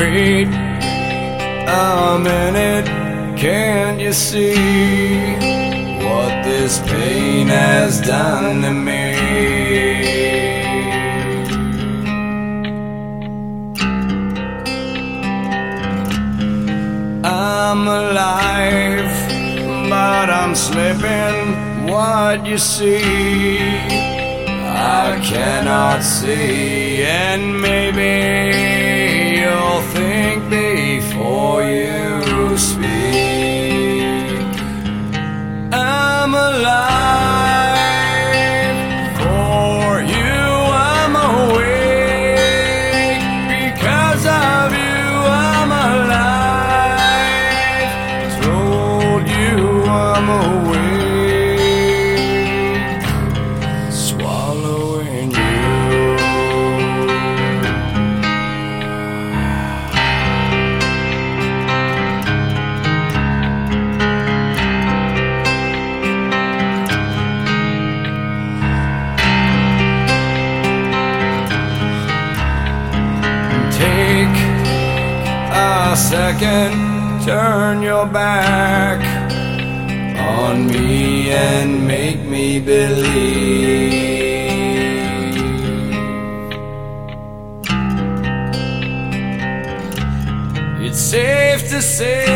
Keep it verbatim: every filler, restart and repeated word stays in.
Wait a minute, can't you see what this pain has done to me? I'm alive, but I'm slipping. What you see, I cannot see, and maybe you'll think before you speak. I'm alive for you, I'm awake because of you, I'm alive. Told you I'm awake, swallowing you. Take a second, turn your back on me and make me believe. It's safe to say